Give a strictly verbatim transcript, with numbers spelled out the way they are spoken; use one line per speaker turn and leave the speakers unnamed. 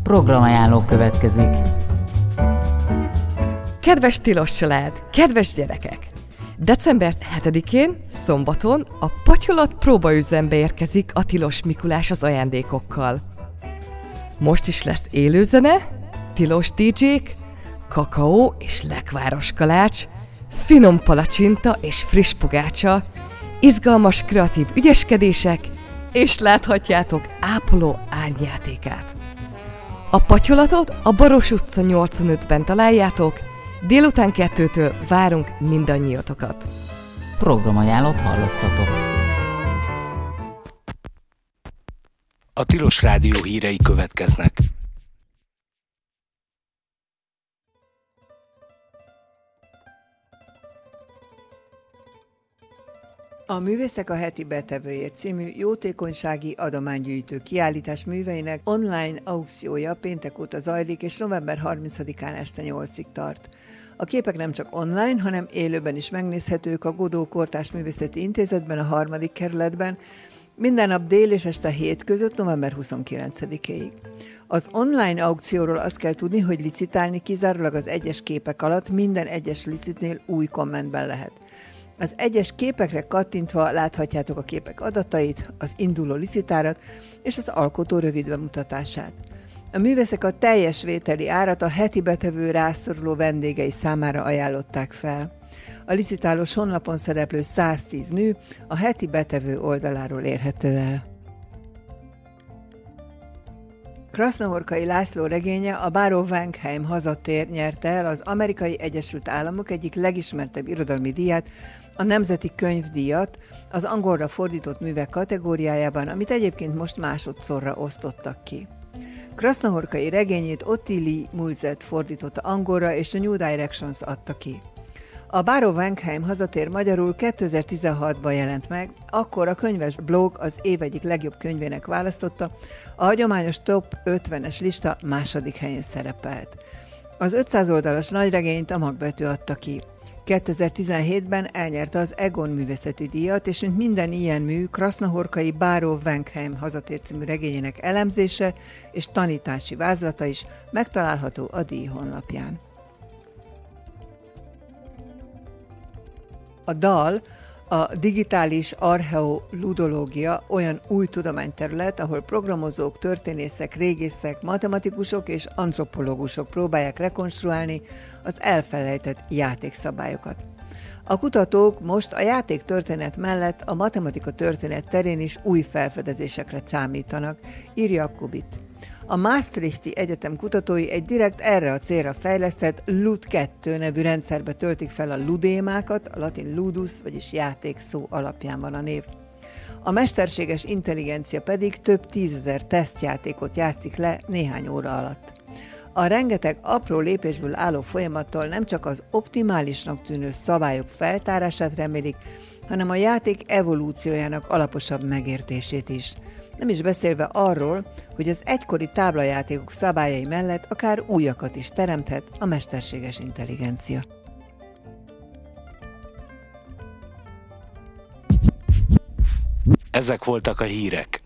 Programajánló következik.
Kedves tilos család, kedves gyerekek! december hetedikén, szombaton a Patyolat próbaüzembe érkezik a Tilos Mikulás az ajándékokkal. Most is lesz élőzene, tilos dé dzsék, kakaó és lekváros kalács, finom palacsinta és friss pogácsa, izgalmas kreatív ügyeskedések, és láthatjátok ápoló árnyjátékát. A Patyolatot a Baros utca nyolcvanötben találjátok, délután kettőtől várunk mindannyiatokat.
Programajánlót hallottatok.
A Tilos Rádió hírei következnek.
A Művészek a heti betevőért című jótékonysági adománygyűjtő kiállítás műveinek online aukciója péntek óta zajlik, és november harmincadikán este nyolcig tart. A képek nem csak online, hanem élőben is megnézhetők a Godó Kortárs Művészeti Intézetben, a harmadik kerületben, minden nap dél és este hét között november huszonkilencedikéig. Az online aukcióról azt kell tudni, hogy licitálni kizárólag az egyes képek alatt minden egyes licitnél új kommentben lehet. Az egyes képekre kattintva láthatjátok a képek adatait, az induló licitárat és az alkotó rövid bemutatását. A művészek a teljes vételi árat a heti betevő rászoruló vendégei számára ajánlották fel. A licitálós honlapon szereplő száztíz mű a heti betevő oldaláról érhető el. Krasznahorkai László regénye, a Báró Wankheim hazatér nyerte el az Amerikai Egyesült Államok egyik legismertebb irodalmi díját, a Nemzeti Könyvdíjat az angolra fordított művek kategóriájában, amit egyébként most másodszorra osztottak ki. Krasznahorkai regényét Ottilie Mulzet fordította angolra, és a New Directions adta ki. A Báró Wankheim hazatér magyarul kétezer-tizenhatban jelent meg, akkor a könyves blog az év egyik legjobb könyvének választotta, a hagyományos top ötvenes lista második helyén szerepelt. Az ötszáz oldalas nagyregényt a Magbetű adta ki. kétezer-tizenhétben elnyerte az Egon művészeti díjat, és mint minden ilyen mű, Krasznahorkai Báró Wankheim hazatér című regényének elemzése és tanítási vázlata is megtalálható a díj honlapján. A dal, a digitális archeoludológia olyan új tudományterület, ahol programozók, történészek, régészek, matematikusok és antropológusok próbálják rekonstruálni az elfelejtett játékszabályokat. A kutatók most a játéktörténet mellett a matematika történet terén is új felfedezésekre számítanak, írja a Kubit. A Maastrichti Egyetem kutatói egy direkt erre a célra fejlesztett LUD kettő nevű rendszerbe töltik fel a ludémákat, a latin ludus, vagyis játék szó alapján van a név. A mesterséges intelligencia pedig több tízezer tesztjátékot játszik le néhány óra alatt. A rengeteg apró lépésből álló folyamattól nem csak az optimálisnak tűnő szabályok feltárását remélik, hanem a játék evolúciójának alaposabb megértését is. Nem is beszélve arról, hogy az egykori táblajátékok szabályai mellett akár újakat is teremthet a mesterséges intelligencia.
Ezek voltak a hírek.